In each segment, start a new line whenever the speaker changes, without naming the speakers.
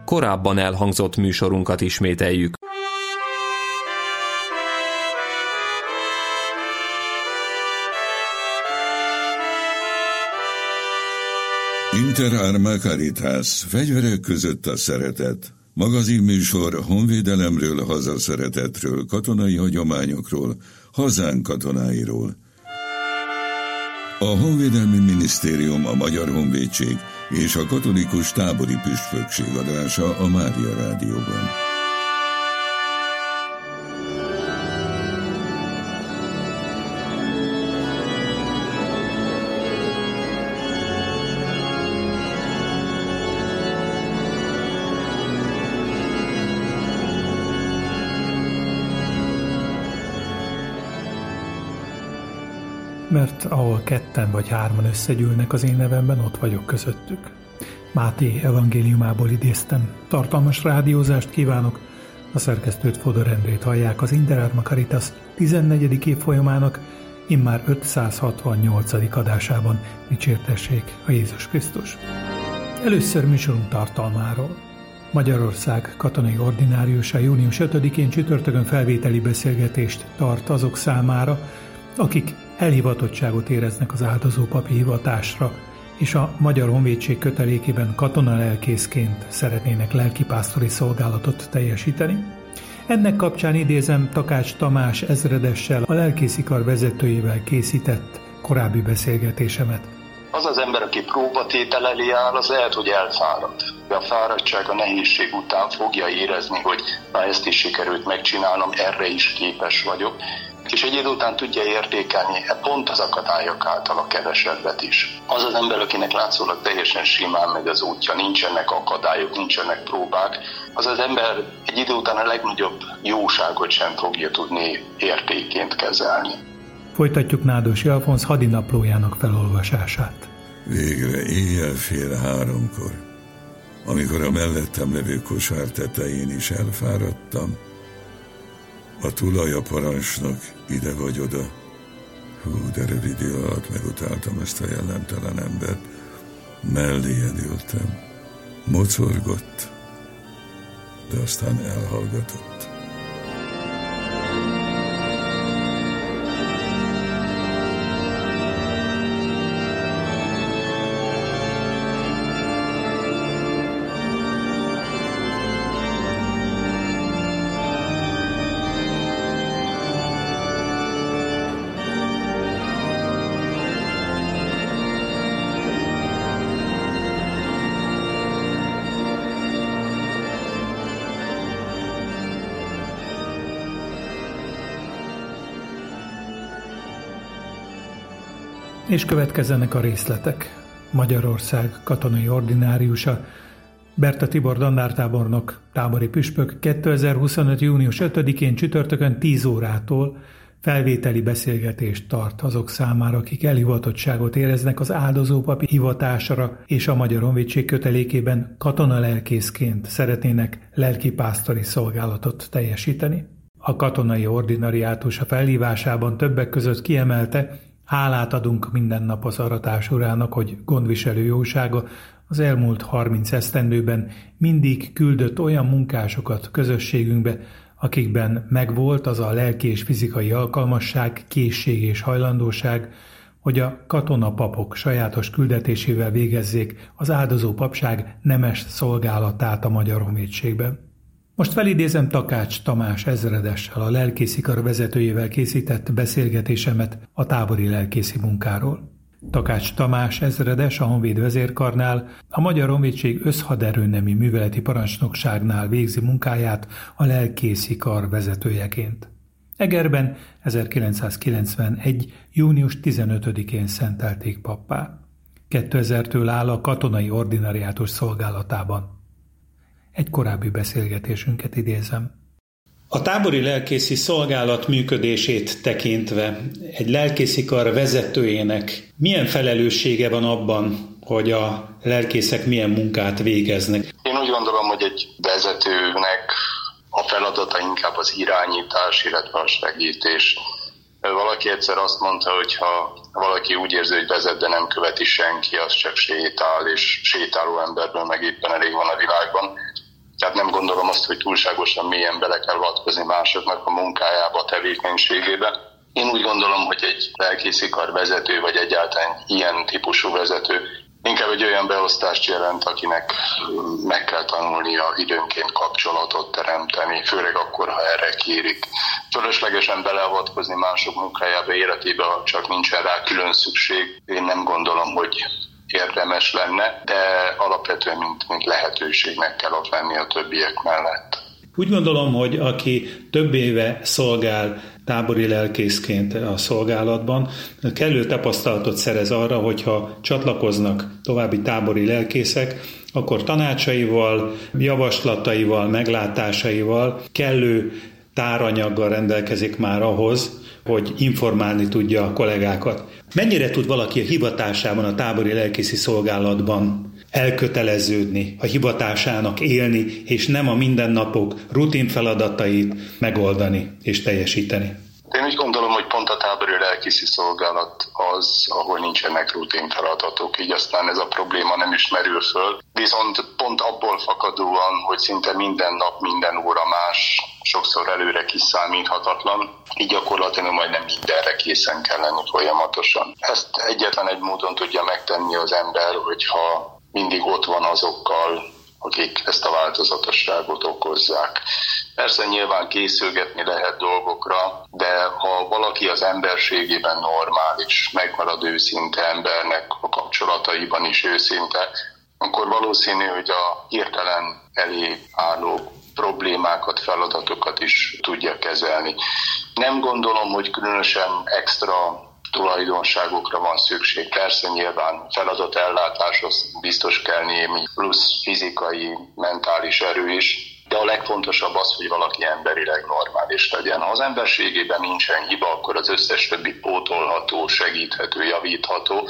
korábban elhangzott műsorunkat ismételjük.
Inter Arma Caritas, fegyverek között a szeretet. Magazinműsor honvédelemről, hazaszeretetről, katonai hagyományokról, hazánk katonáiról. A Honvédelmi Minisztérium, a Magyar Honvédség és a Katolikus Tábori Püspökség adása a Mária Rádióban.
Mert ahol ketten vagy hárman összegyűlnek az én nevemben, ott vagyok közöttük. Máté evangéliumából idéztem. Tartalmas rádiózást kívánok. A szerkesztőt, Fodor Endrét hallják az Inter Arma Caritas 14. évfolyamának immár 568. adásában. Dicsértessék a Jézus Krisztus. Először műsorunk tartalmáról. Magyarország katonai ordináriusa június 5-én csütörtökön felvételi beszélgetést tart azok számára, akik elhivatottságot éreznek az áldozópapi hivatásra, és a Magyar Honvédség kötelékében katonalelkészként szeretnének lelkipásztori szolgálatot teljesíteni. Ennek kapcsán idézem Takács Tamás ezredessel, a lelkészikar vezetőjével készített korábbi beszélgetésemet.
Az az ember, aki próbatétel elé áll, az lehet, hogy elfárad. A fáradtság, a nehézség után fogja érezni, hogy na ezt is sikerült megcsinálnom, erre is képes vagyok. És egy idő után tudja értékelni pont az akadályok által a kevesebbet is. Az az ember, akinek látszólag teljesen simán megy az útja, nincsenek akadályok, nincsenek próbák, az az ember egy idő után a legnagyobb jóságot sem fogja tudni értékként kezelni.
Folytatjuk Nádosi Alfonz hadinaplójának felolvasását.
Végre éjjel 2:30, amikor a mellettem levő kosár tetején is elfáradtam, a tulajaparancsnok ide vagy oda. De rövid idő alatt megutáltam ezt a jellemtelen embert. Melléjén ültem. Mocorgott, de aztán elhallgatott.
És következzenek a részletek. Magyarország katonai ordináriusa, Berta Tibor dandártábornok, tábori püspök 2025. június 5-én csütörtökön 10 órától felvételi beszélgetést tart azok számára, akik elhivatottságot éreznek az áldozópapi hivatásra, és a Magyar Honvédség kötelékében katonalelkészként szeretnének lelkipásztori szolgálatot teljesíteni. A katonai ordinariátus a felhívásában többek között kiemelte, hálát adunk minden nap az aratás urának, hogy gondviselő jósága az elmúlt 30 esztendőben mindig küldött olyan munkásokat közösségünkbe, akikben megvolt az a lelki és fizikai alkalmasság, készség és hajlandóság, hogy a katonapapok sajátos küldetésével végezzék az áldozó papság nemes szolgálatát a Magyar Honvédségben. Most felidézem Takács Tamás ezredessel, a lelkészikar vezetőjével készített beszélgetésemet a tábori lelkészi munkáról. Takács Tamás ezredes a Honvéd vezérkarnál, a Magyar Honvédség összhaderőnemi műveleti parancsnokságnál végzi munkáját a lelkészikar vezetőjeként. Egerben 1991. június 15-én szentelték pappá. 2000-től áll a katonai ordinariátus szolgálatában. Egy korábbi beszélgetésünket idézem. A tábori lelkészi szolgálat működését tekintve egy lelkészikar vezetőjének milyen felelőssége van abban, hogy a lelkészek milyen munkát végeznek?
Én úgy gondolom, hogy egy vezetőnek a feladata inkább az irányítás, illetve a segítés. Valaki egyszer azt mondta, hogy ha valaki úgy érzi, hogy vezet, de nem követi senki, az csak sétál, és sétáló emberből meg éppen elég van a világban. Tehát nem gondolom azt, hogy túlságosan mélyen bele kell avatkozni másoknak a munkájába, a tevékenységébe. Én úgy gondolom, hogy egy lelkészikar vezető, vagy egyáltalán ilyen típusú vezető inkább egy olyan beosztást jelent, akinek meg kell tanulnia időnként kapcsolatot teremteni, főleg akkor, ha erre kérik. Fölöslegesen beleavatkozni mások munkájába, életébe, csak nincsen rá külön szükség. Én nem gondolom, hogy érdemes lenne, de alapvetően mint lehetőségnek kell ott lenni a többiek mellett.
Úgy gondolom, hogy aki több éve szolgál tábori lelkészként a szolgálatban, kellő tapasztalatot szerez arra, hogyha csatlakoznak további tábori lelkészek, akkor tanácsaival, javaslataival, meglátásaival, kellő táranyaggal rendelkezik már ahhoz, hogy informálni tudja a kollégákat. Mennyire tud valaki a hivatásában, a tábori lelkészi szolgálatban elköteleződni, a hivatásának élni, és nem a mindennapok rutin feladatait megoldani és teljesíteni?
Én úgy gondolom, hogy pont a tábori lelkészi szolgálat az, ahol nincsenek rutin feladatok, így aztán ez a probléma nem is merül föl. Viszont pont abból fakadóan, hogy szinte minden nap, minden óra más, sokszor előre kiszámíthatatlan, így gyakorlatilag majdnem mindenre készen kell lenni folyamatosan. Ezt egyetlen egy módon tudja megtenni az ember, hogyha mindig ott van azokkal, akik ezt a változatosságot okozzák. Persze nyilván készülgetni lehet dolgokra, de ha valaki az emberségében normális, megmarad őszinte embernek, a kapcsolataiban is őszinte, akkor valószínű, hogy a hirtelen elé álló problémákat, feladatokat is tudja kezelni. Nem gondolom, hogy különösen extra tulajdonságokra van szükség. Persze nyilván feladatellátáshoz biztos kell némi plusz fizikai, mentális erő is, de a legfontosabb az, hogy valaki emberileg normális legyen. Ha az emberségében nincsen hiba, akkor az összes többi pótolható, segíthető, javítható.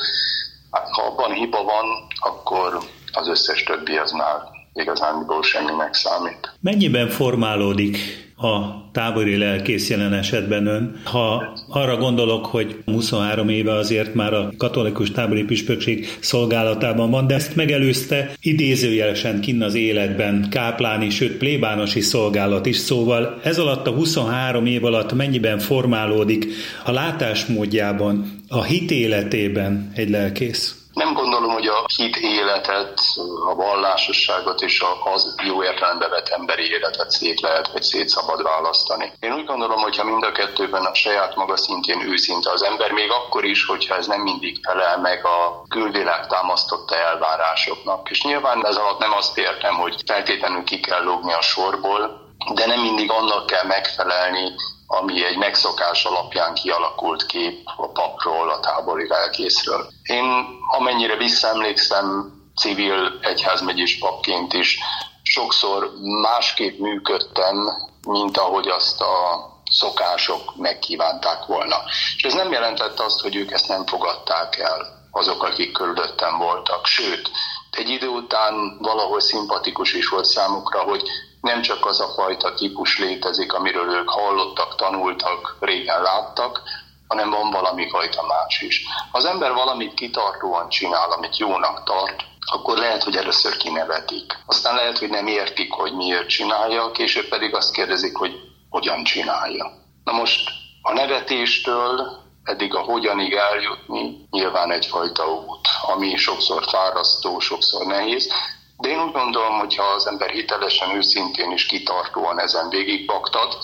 Ha abban hiba van, akkor az összes többi az már igazándiból semminek számít.
Mennyiben formálódik a tábori lelkész jelen esetben ön? Ha arra gondolok, hogy 23 éve azért már a katolikus tábori püspökség szolgálatában van, de ezt megelőzte idézőjelesen kinn az életben kápláni, sőt plébánosi szolgálat is, szóval ez alatt a 23 év alatt mennyiben formálódik a látásmódjában, a hitéletében egy lelkész?
Nem gondolom, hogy a hit életet, a vallásosságot és az jó értelembe vett emberi életet szét lehet, vagy szét szabad választani. Én úgy gondolom, hogyha mind a kettőben a saját maga szintjén őszinte az ember, még akkor is, hogyha ez nem mindig felel meg a külvilág támasztotta elvárásoknak. És nyilván ez alatt nem azt értem, hogy feltétlenül ki kell lógni a sorból, de nem mindig annak kell megfelelni, ami egy megszokás alapján kialakult kép a papról, a tábori lelkészről. Én amennyire visszaemlékszem, civil egyházmegyés papként is sokszor másképp működtem, mint ahogy azt a szokások megkívánták volna. És ez nem jelentette azt, hogy ők ezt nem fogadták el, azok, akik körülöttem voltak. Sőt, egy idő után valahol szimpatikus is volt számukra, hogy nem csak az a fajta típus létezik, amiről ők hallottak, tanultak, régen láttak, hanem van valami fajta más is. Ha az ember valamit kitartóan csinál, amit jónak tart, akkor lehet, hogy először kinevetik. Aztán lehet, hogy nem értik, hogy miért csinálja, később pedig azt kérdezik, hogy hogyan csinálja. Na most a nevetéstől eddig a hogyanig eljutni nyilván egyfajta út, ami sokszor fárasztó, sokszor nehéz, de én úgy gondolom, hogy ha az ember hitelesen, őszintén és kitartóan ezen végigbaktat,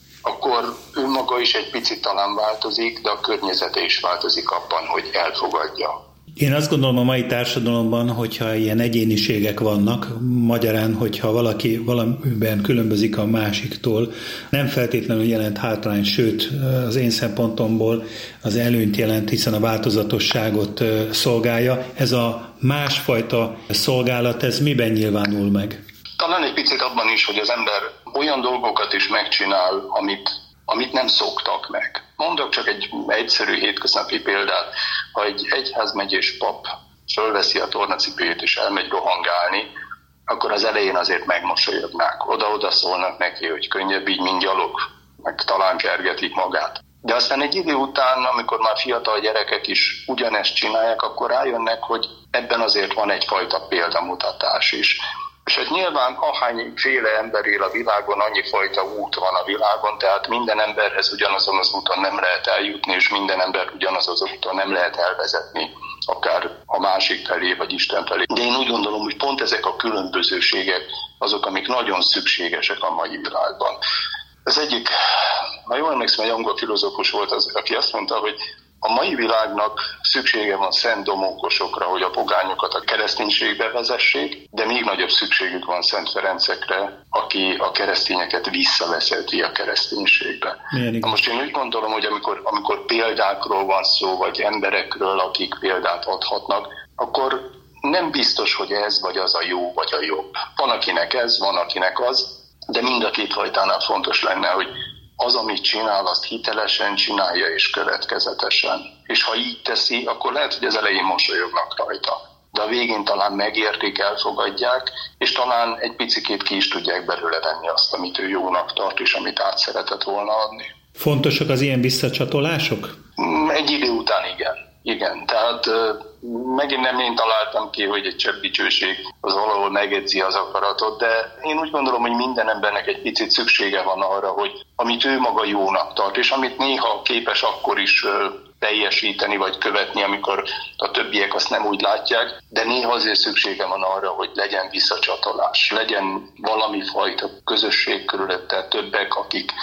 akkor ő maga is egy picit talán változik, de a környezete is változik abban, hogy elfogadja.
Én azt gondolom a mai társadalomban, hogyha ilyen egyéniségek vannak, magyarán, hogyha valaki valamiben különbözik a másiktól, nem feltétlenül jelent hátrány, sőt az én szempontomból az előnyt jelent, hiszen a változatosságot szolgálja. Ez a másfajta szolgálat, ez miben nyilvánul meg?
Talán egy picit abban is, hogy az ember olyan dolgokat is megcsinál, amit nem szoktak meg. Mondok csak egy egyszerű hétköznapi példát. Ha egy egyházmegyés pap fölveszi a tornacipőjét és elmegy rohangálni, akkor az elején azért megmosolyognák. Oda-oda szólnak neki, hogy könnyebb így, mint gyalog, meg talán kergetik magát. De aztán egy idő után, amikor már fiatal gyerekek is ugyanezt csinálják, akkor rájönnek, hogy ebben azért van egyfajta példamutatás is. És hát nyilván ahányféle ember él a világon, annyi fajta út van a világon, tehát minden emberhez ugyanazon az úton nem lehet eljutni, és minden ember ugyanaz az úton nem lehet elvezetni, akár a másik felé, vagy Isten felé. De én úgy gondolom, hogy pont ezek a különbözőségek azok, amik nagyon szükségesek a mai világban. Az egyik, ha jól emlékszem, egy angol filozófus volt az, aki azt mondta, hogy a mai világnak szüksége van Szent Domókosokra, hogy a pogányokat a kereszténységbe vezessék, de még nagyobb szükségük van Szent Ferencekre, aki a keresztényeket visszavezeti a kereszténységbe. Na most én úgy gondolom, hogy amikor példákról van szó, vagy emberekről, akik példát adhatnak, akkor nem biztos, hogy ez vagy az a jó, vagy a jobb. Van akinek ez, van akinek az, de mind a két fajtánál fontos lenne, hogy az, amit csinál, azt hitelesen csinálja és következetesen. És ha így teszi, akkor lehet, hogy az elején mosolyognak rajta. De a végén talán megértik, elfogadják, és talán egy picikét ki is tudják belőle venni azt, amit ő jónak tart, és amit át szeretett volna adni.
Fontosak az ilyen visszacsatolások?
Egy idő után igen. Tehát megint nem én találtam ki, hogy egy csepp dicsőség az valahol megedzi az akaratot, de én úgy gondolom, hogy minden embernek egy picit szüksége van arra, hogy amit ő maga jónak tart, és amit néha képes akkor is teljesíteni vagy követni, amikor a többiek azt nem úgy látják, de néha azért szüksége van arra, hogy legyen visszacsatolás, legyen valami fajta közösség körülötte, többek,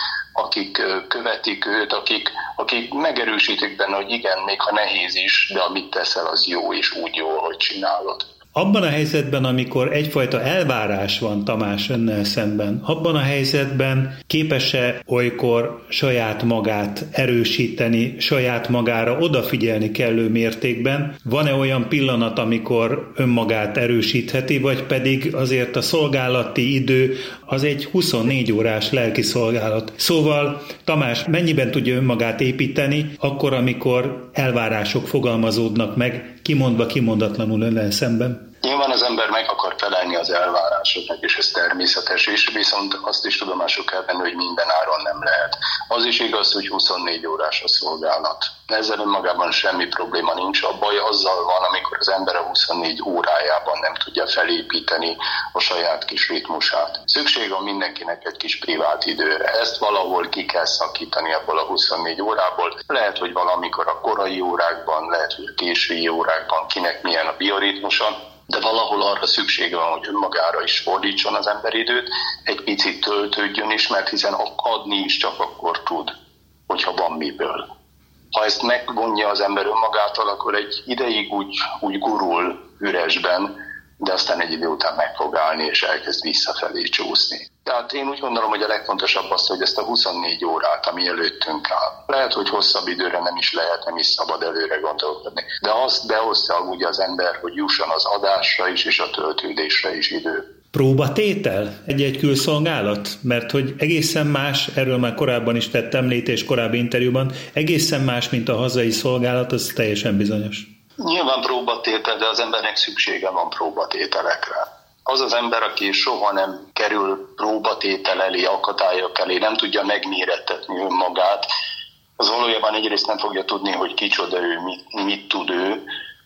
akik követik őt, akik megerősítik benne, hogy igen, még ha nehéz is, de amit teszel, az jó, és úgy jó, hogy csinálod.
Abban a helyzetben, amikor egyfajta elvárás van Tamás önnel szemben, abban a helyzetben képes-e olykor saját magát erősíteni, saját magára odafigyelni kellő mértékben? Van-e olyan pillanat, amikor önmagát erősítheti, vagy pedig azért a szolgálati idő az egy 24 órás lelki szolgálat? Szóval Tamás mennyiben tudja önmagát építeni, akkor, amikor elvárások fogalmazódnak meg, kimondva kimondatlanul önnel szemben?
Nyilván az ember meg akar felelni az elvárásoknak, és ez természetes is, viszont azt is tudomásul kell venni, hogy minden áron nem lehet. Az is igaz, hogy 24 órás a szolgálat. Ezzel önmagában semmi probléma nincs. A baj azzal van, amikor az ember a 24 órájában nem tudja felépíteni a saját kis ritmusát. Szükség van mindenkinek egy kis privát időre. Ezt valahol ki kell szakítani abból a 24 órából. Lehet, hogy valamikor a korai órákban, lehet, hogy a késői órákban, kinek milyen a bioritmusa, de valahol arra szüksége van, hogy önmagára is fordítson az ember időt, egy picit töltődjön is, mert hiszen adni is csak akkor tud, hogyha van miből. Ha ezt megvonja az ember önmagától, akkor egy ideig úgy gurul üresben, de aztán egy idő után meg fog állni, és elkezd visszafelé csúszni. Tehát én úgy gondolom, hogy a legfontosabb az, hogy ezt a 24 órát, ami előttünk áll. Lehet, hogy hosszabb időre nem is szabad előre gondolkodni, de azt behozta úgy az ember, hogy jusson az adásra is, és a töltődésre is idő.
Próbatétel egy külszolgálat? Mert hogy egészen más, erről már korábban is tett említés korábbi interjúban, egészen más, mint a hazai szolgálat, az teljesen bizonyos.
Nyilván próbatétel, de az embernek szüksége van próbatételekre. Az az ember, aki soha nem kerül próbatétel elé, akadályok elé, nem tudja megmérettetni önmagát, az valójában egyrészt nem fogja tudni, hogy kicsoda ő, mit tud ő,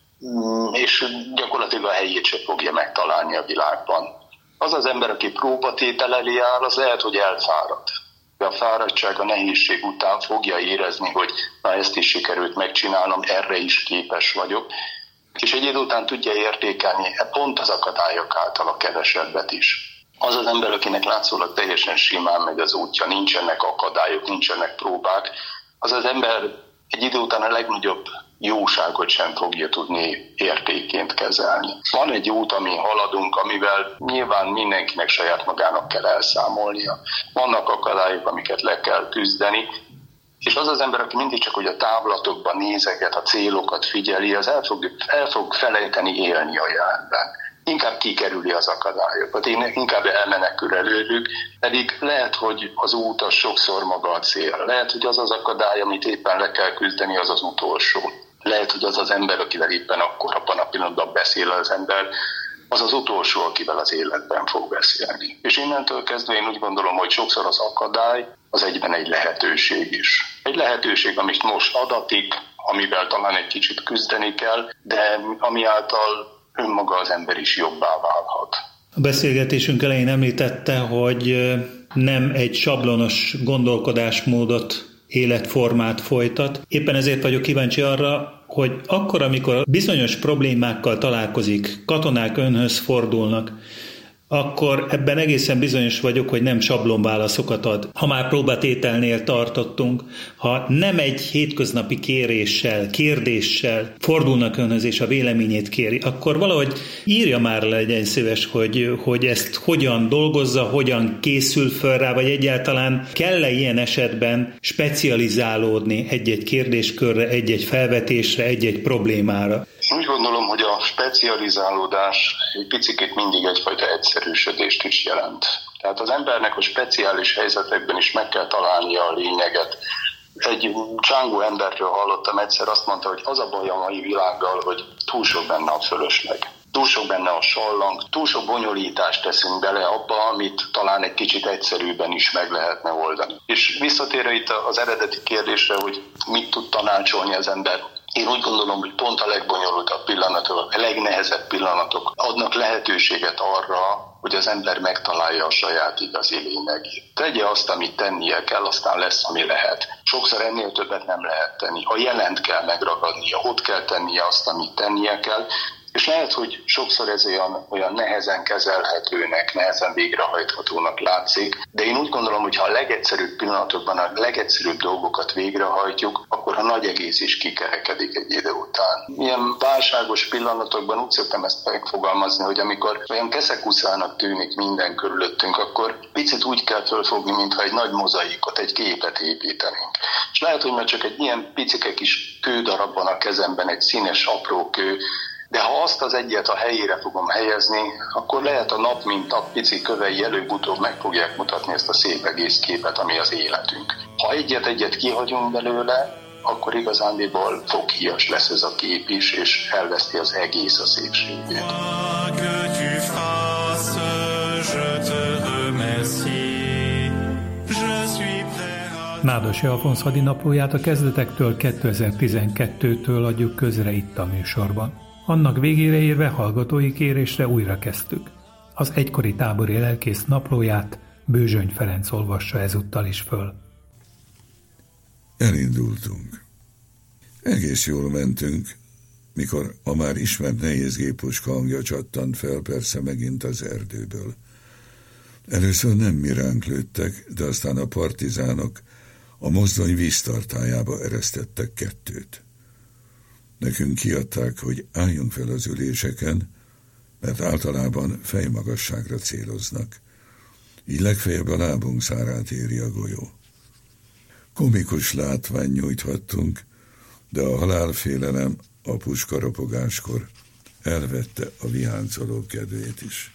és gyakorlatilag a helyét sem fogja megtalálni a világban. Az az ember, aki próbatétel elé áll, az lehet, hogy elfárad. A fáradtság, a nehézség után fogja érezni, hogy na ezt is sikerült megcsinálnom, erre is képes vagyok, és egy idő után tudja értékelni pont az akadályok által a kevesebbet is. Az az ember, akinek látszólag teljesen simán megy az útja, nincsenek akadályok, nincsenek próbák, az az ember egy idő után a legnagyobb jóságot sem fogja tudni értékként kezelni. Van egy út, amin haladunk, amivel nyilván mindenkinek saját magának kell elszámolnia. Vannak akadályok, amiket le kell küzdeni, és az az ember, aki mindig csak hogy a távlatokban nézeget, a célokat figyeli, az el fog felejteni élni a jelenben. Inkább kikerüli az akadályokat, inkább elmenekül előlük, pedig lehet, hogy az út az sokszor maga a cél. Lehet, hogy az az akadály, amit éppen le kell küzdeni, az az utolsó. Lehet, hogy az az ember, akivel éppen akkor abban a pillanatban beszél az ember, az az utolsó, akivel az életben fog beszélni. És innentől kezdve én úgy gondolom, hogy sokszor az akadály az egyben egy lehetőség is. Egy lehetőség, amit most adatik, amivel talán egy kicsit küzdeni kell, de ami által önmaga az ember is jobbá válhat.
A beszélgetésünk elején említette, hogy nem egy sablonos gondolkodásmódot, életformát folytat. Éppen ezért vagyok kíváncsi arra, hogy akkor, amikor bizonyos problémákkal találkozik, katonák önhöz fordulnak, akkor ebben egészen bizonyos vagyok, hogy nem sablonválaszokat ad. Ha már próbatételnél tartottunk, ha nem egy hétköznapi kérdéssel fordulnak önhöz és a véleményét kéri, akkor valahogy írja már le, legyen szíves, hogy ezt hogyan dolgozza, hogyan készül föl rá, vagy egyáltalán kell-e ilyen esetben specializálódni egy-egy kérdéskörre, egy-egy felvetésre, egy-egy problémára?
Úgy gondolom, hogy a specializálódás egy picit mindig egyfajta egyszerűsödést is jelent. Tehát az embernek a speciális helyzetekben is meg kell találnia a lényeget. Egy csángó emberről hallottam egyszer, azt mondta, hogy az a baj a mai világgal, hogy túl sok benne a fölösleg. Túl sok benne a sallang, túl sok bonyolítást teszünk bele abba, amit talán egy kicsit egyszerűbben is meg lehetne oldani. És visszatérve itt az eredeti kérdésre, hogy mit tud tanácsolni az ember, én úgy gondolom, hogy pont a legbonyolultabb pillanatok, a legnehezebb pillanatok adnak lehetőséget arra, hogy az ember megtalálja a saját igazi lényegét. Tegye azt, amit tennie kell, aztán lesz, ami lehet. Sokszor ennél többet nem lehet tenni. A jelent kell megragadnia, ott kell tennie azt, amit tennie kell, és lehet, hogy sokszor ez olyan nehezen kezelhetőnek, nehezen végrehajthatónak látszik, de én úgy gondolom, hogy ha a legegyszerűbb pillanatokban a legegyszerűbb dolgokat végrehajtjuk, akkor a nagy egész is kikerekedik egy idő után. Ilyen válságos pillanatokban úgy szoktam ezt megfogalmazni, hogy amikor olyan keszekuszának tűnik minden körülöttünk, akkor picit úgy kell fölfogni, mintha egy nagy mozaikot, egy képet építenénk. És lehet, hogy már csak egy ilyen picike kis kődarabban a kezemben, egy színes apró kő, de ha azt az egyet a helyére fogom helyezni, akkor lehet a nap, mint a pici kövei előbb-utóbb meg fogják mutatni ezt a szép egész képet, ami az életünk. Ha egyet-egyet kihagyunk belőle, akkor igazándiból foghíjas lesz ez a kép is, és elveszti az egész a szépségét.
Nádas Alfonz hadinaplóját a kezdetektől 2012-től adjuk közre itt a műsorban. Annak végére érve hallgatói kérésre újra kezdtük. Az egykori tábori lelkész naplóját Bőzsöny Ferenc olvassa ezúttal is föl.
Elindultunk. Egész jól mentünk, mikor a már ismert nehézgépuska hangja csattant fel, persze megint az erdőből. Először nem mi ránk lőttek, de aztán a partizánok a mozdony víztartályába eresztettek 2. Nekünk kiadták, hogy álljunk fel az üléseken, mert általában fejmagasságra céloznak. Így legfeljebb a lábunk szárát éri a golyó. Komikus látvány nyújthattunk, de a halálfélelem a puskaropogáskor elvette a viháncoló kedvét is.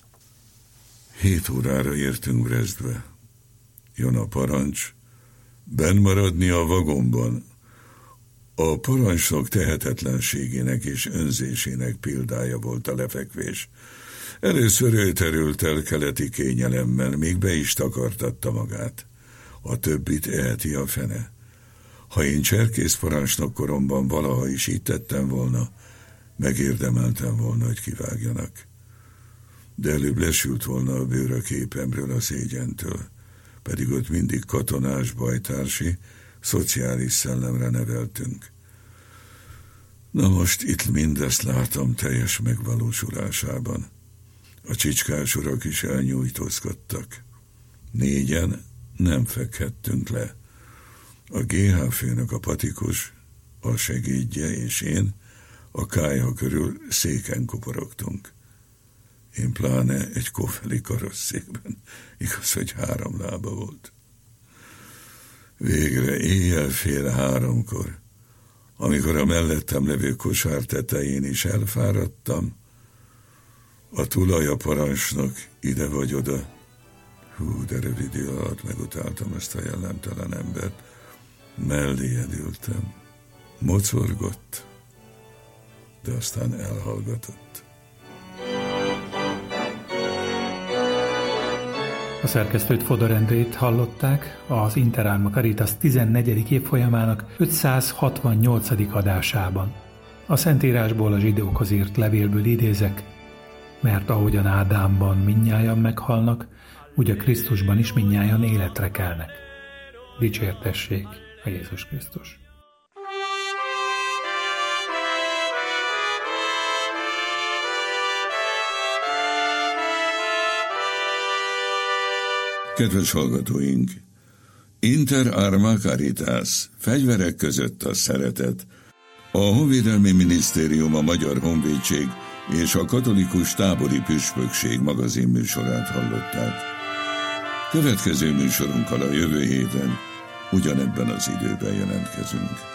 7 órára értünk Brestbe. Jön a parancs, benn maradni a vagonban. A parancsnok tehetetlenségének és önzésének példája volt a lefekvés. Először ő terült el keleti kényelemmel, még be is takartatta magát. A többit eheti a fene. Ha én cserkész parancsnok koromban valaha is így tettem volna, megérdemeltem volna, hogy kivágjanak. De előbb lesült volna a bőr a képemről a szégyentől, pedig ott mindig katonás, bajtársi, szociális szellemre neveltünk. Na most itt mindezt látom teljes megvalósulásában. A csicskás urak is elnyújtózkodtak. 4-en nem fekhettünk le. A GH főnök, a patikus, a segédje és én a kályha körül széken kuporogtunk. Én pláne egy kofeli karosszékben, igaz, hogy 3 lába volt. Végre éjjel 2:30, amikor a mellettem levő kosár tetején is elfáradtam, a tulajaparancsnok ide vagy oda. De rövid idő alatt megutáltam ezt a jellemtelen embert. Melléjed ültem. Mocorgott, de aztán elhallgatott.
A szerkesztőt, Fodor Endrét hallották az Interalma Caritas 14. évfolyamának 568. adásában. A Szentírásból, a zsidókhoz írt levélből idézek: mert ahogyan Ádámban mindnyájan meghalnak, úgy a Krisztusban is mindnyájan életre kelnek. Dicsértessék a Jézus Krisztus!
Kedves hallgatóink! Inter arma caritas, fegyverek között a szeretet. A Honvédelmi Minisztérium, a Magyar Honvédség és a Katolikus Tábori Püspökség magazin műsorát hallották. Következő műsorunkkal a jövő héten ugyanebben az időben jelentkezünk.